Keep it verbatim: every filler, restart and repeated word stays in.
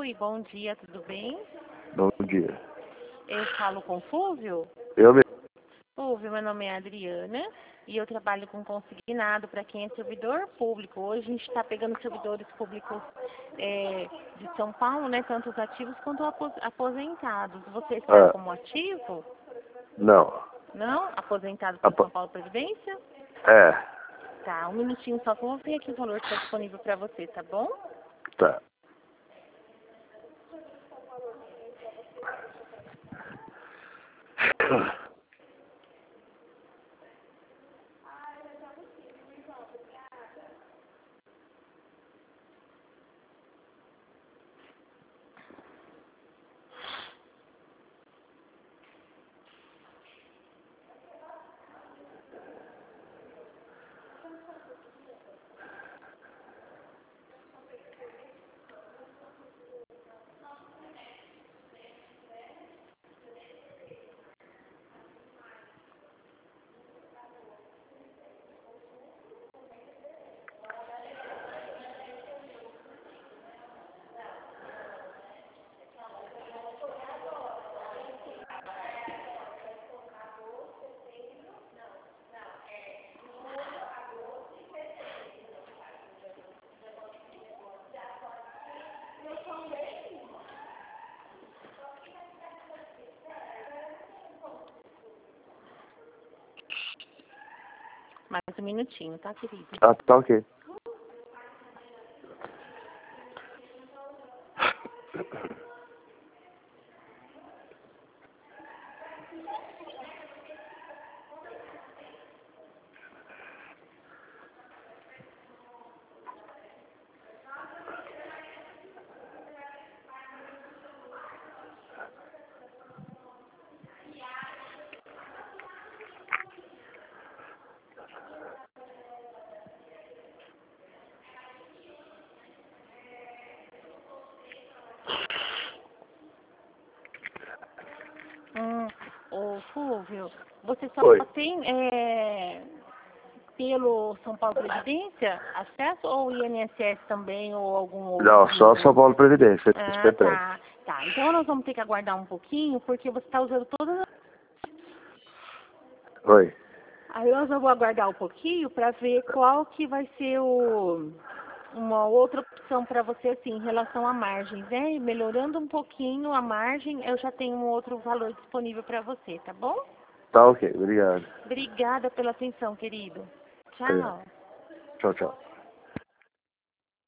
Oi, bom dia, tudo bem? Bom dia. Eu falo com Fúvio? Eu mesmo. Fúvio, meu nome é Adriana e eu trabalho com consignado para quem é servidor público. Hoje a gente está pegando servidores públicos é, de São Paulo, né, tanto os ativos quanto apos- aposentados. Você está Ah, como ativo? não. Não? Aposentado pelo Apa- São Paulo Previdência? É, Tá, um minutinho só que eu vou ver aqui o valor que está disponível para você, tá bom? tá. Mais um minutinho, tá, querido? Ah, tá ok. Hum, ô Fúvio, você só Oi. tem é, pelo São Paulo Previdência acesso ou o I N S S também ou algum outro? Não, só São Paulo Previdência. Ah, S P T. tá. Tá, então nós vamos ter que aguardar um pouquinho porque você está usando todas as... Oi. Aí nós vamos aguardar um pouquinho para ver qual que vai ser o... uma outra opção para você, assim, em relação à margem, né? E melhorando um pouquinho a margem, eu já tenho um outro valor disponível para você, tá bom? Tá ok, obrigado. Obrigada pela atenção, querido. É. Tchau. Tchau, tchau.